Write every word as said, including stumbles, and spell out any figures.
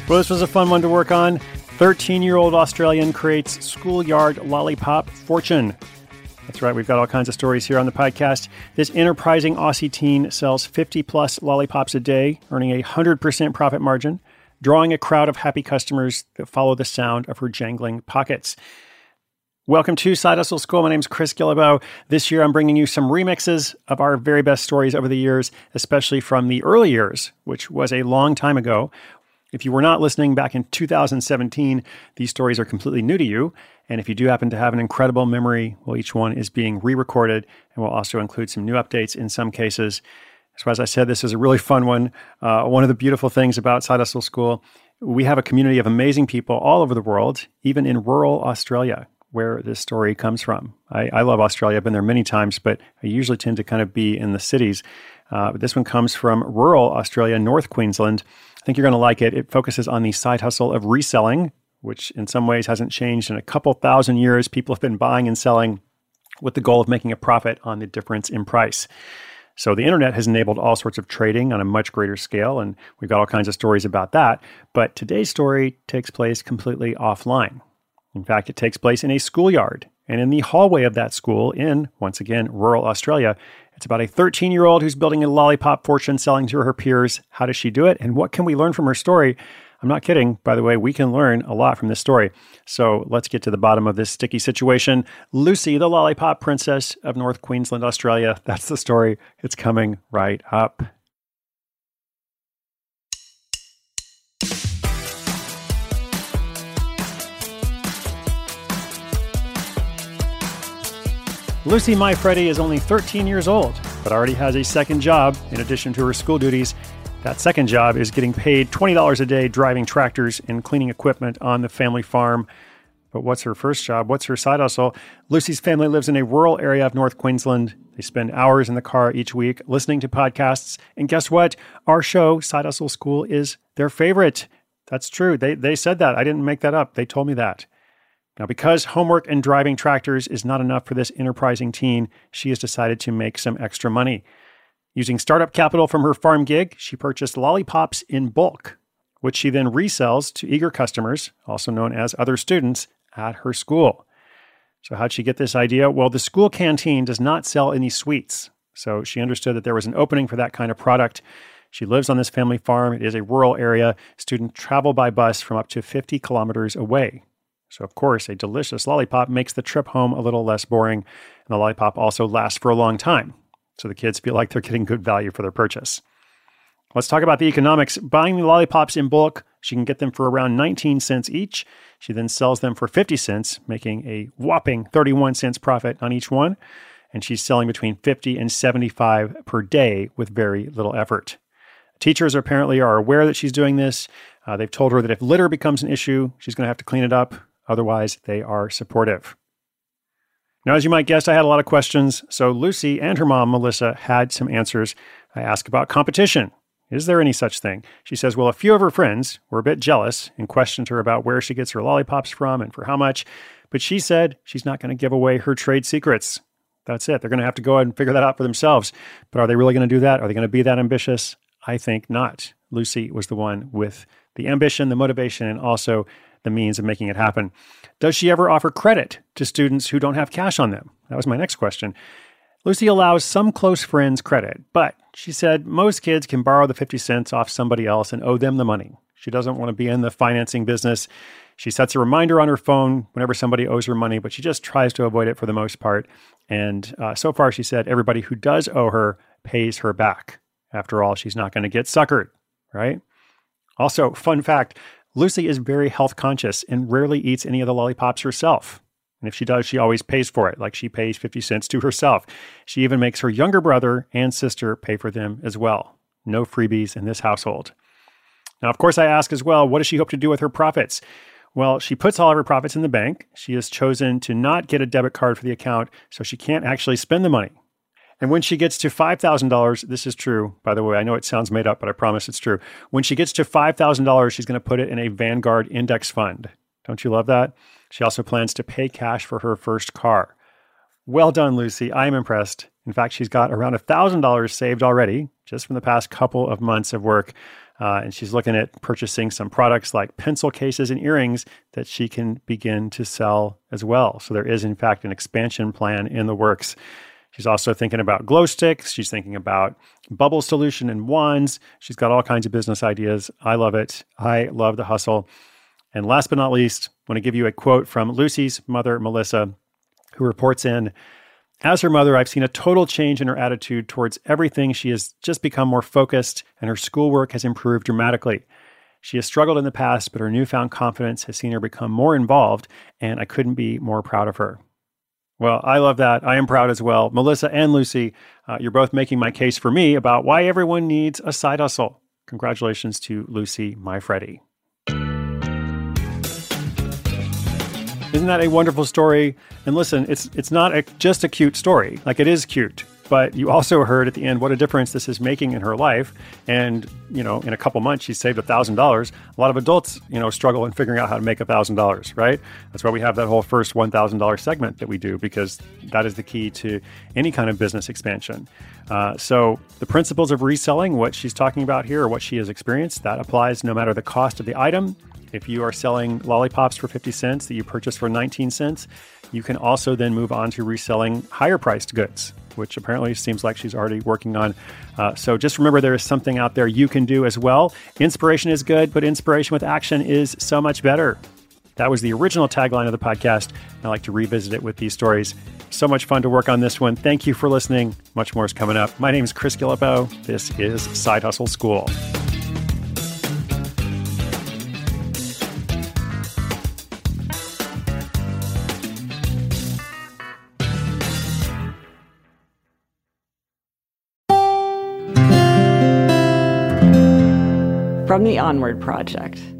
Well, this was a fun one to work on. thirteen-year-old Australian creates schoolyard lollipop fortune. That's right, we've got all kinds of stories here on the podcast. This enterprising Aussie teen sells fifty-plus lollipops a day, earning a one hundred percent profit margin, drawing a crowd of happy customers that follow the sound of her jangling pockets. Welcome to Side Hustle School. My name's Chris Guillebeau. This year, I'm bringing you some remixes of our very best stories over the years, especially from the early years, which was a long time ago. If you were not listening back in two thousand seventeen, these stories are completely new to you. And if you do happen to have an incredible memory, well, each one is being re-recorded and will also include some new updates in some cases. So as I said, this is a really fun one. Uh, one of the beautiful things about Side Hustle School, we have a community of amazing people all over the world, even in rural Australia, where this story comes from. I, I love Australia. I've been there many times, but I usually tend to kind of be in the cities. Uh, but this one comes from rural Australia, North Queensland. I think you're going to like it. It focuses on the side hustle of reselling, which in some ways hasn't changed in a couple thousand years. People have been buying and selling with the goal of making a profit on the difference in price. So the internet has enabled all sorts of trading on a much greater scale, and we've got all kinds of stories about that. But today's story takes place completely offline. In fact, it takes place in a schoolyard, and in the hallway of that school in, once again, rural Australia. It's about a thirteen-year-old who's building a lollipop fortune selling to her peers. How does she do it? And what can we learn from her story? I'm not kidding. By the way, we can learn a lot from this story. So let's get to the bottom of this sticky situation. Lucy, the lollipop princess of North Queensland, Australia. That's the story. It's coming right up. Lucy My Freddy is only thirteen years old, but already has a second job in addition to her school duties. That second job is getting paid twenty dollars a day driving tractors and cleaning equipment on the family farm. But what's her first job? What's her side hustle? Lucy's family lives in a rural area of North Queensland. They spend hours in the car each week listening to podcasts. And guess what? Our show, Side Hustle School, is their favorite. That's true. They, they said that. I didn't make that up. They told me that. Now, because homework and driving tractors is not enough for this enterprising teen, she has decided to make some extra money. Using startup capital from her farm gig, she purchased lollipops in bulk, which she then resells to eager customers, also known as other students, at her school. So how'd she get this idea? Well, the school canteen does not sell any sweets. So she understood that there was an opening for that kind of product. She lives on this family farm. It is a rural area. Students travel by bus from up to fifty kilometers away. So, of course, a delicious lollipop makes the trip home a little less boring, and the lollipop also lasts for a long time. So the kids feel like they're getting good value for their purchase. Let's talk about the economics. Buying the lollipops in bulk, she can get them for around nineteen cents each. She then sells them for fifty cents, making a whopping thirty-one cents profit on each one. And she's selling between fifty and seventy-five per day with very little effort. Teachers apparently are aware that she's doing this. Uh, they've told her that if litter becomes an issue, she's going to have to clean it up. Otherwise, they are supportive. Now, as you might guess, I had a lot of questions. So Lucy and her mom, Melissa, had some answers. I asked about competition. Is there any such thing? She says, well, a few of her friends were a bit jealous and questioned her about where she gets her lollipops from and for how much. But she said she's not going to give away her trade secrets. That's it. They're going to have to go ahead and figure that out for themselves. But are they really going to do that? Are they going to be that ambitious? I think not. Lucy was the one with the ambition, the motivation, and also the means of making it happen. Does she ever offer credit to students who don't have cash on them? That was my next question. Lucy allows some close friends credit, but she said most kids can borrow the fifty cents off somebody else and owe them the money. She doesn't want to be in the financing business. She sets a reminder on her phone whenever somebody owes her money, but she just tries to avoid it for the most part. And uh, so far, she said everybody who does owe her pays her back. After all, she's not going to get suckered, right? Also, fun fact, Lucy is very health conscious and rarely eats any of the lollipops herself. And if she does, she always pays for it, like she pays fifty cents to herself. She even makes her younger brother and sister pay for them as well. No freebies in this household. Now, of course, I ask as well, what does she hope to do with her profits? Well, she puts all of her profits in the bank. She has chosen to not get a debit card for the account, so she can't actually spend the money. And when she gets to five thousand dollars, this is true, by the way, I know it sounds made up, but I promise it's true. When she gets to five thousand dollars, she's going to put it in a Vanguard index fund. Don't you love that? She also plans to pay cash for her first car. Well done, Lucy. I am impressed. In fact, she's got around one thousand dollars saved already, just from the past couple of months of work. Uh, and she's looking at purchasing some products like pencil cases and earrings that she can begin to sell as well. So there is, in fact, an expansion plan in the works. She's also thinking about glow sticks. She's thinking about bubble solution and wands. She's got all kinds of business ideas. I love it. I love the hustle. And last but not least, I want to give you a quote from Lucy's mother, Melissa, who reports in, "As her mother, I've seen a total change in her attitude towards everything. She has just become more focused, and her schoolwork has improved dramatically. She has struggled in the past, but her newfound confidence has seen her become more involved, and I couldn't be more proud of her." Well, I love that. I am proud as well. Melissa and Lucy, uh, you're both making my case for me about why everyone needs a side hustle. Congratulations to Lucy, my Freddie. Isn't that a wonderful story? And listen, it's it's not a, just a cute story. Like, it is cute, but you also heard at the end what a difference this is making in her life. And, you know, in a couple months, she saved one thousand dollars. A lot of adults, you know, struggle in figuring out how to make one thousand dollars, right? That's why we have that whole first one thousand dollars segment that we do, because that is the key to any kind of business expansion. Uh, so the principles of reselling, what she's talking about here, or what she has experienced, that applies no matter the cost of the item. If you are selling lollipops for fifty cents that you purchased for nineteen cents, you can also then move on to reselling higher priced goods, which apparently seems like she's already working on. Uh, so just remember, there is something out there you can do as well. Inspiration is good, but inspiration with action is so much better. That was the original tagline of the podcast. I like to revisit it with these stories. So much fun to work on this one. Thank you for listening. Much more is coming up. My name is Chris Guillebeau. This is Side Hustle School. From the Onward Project.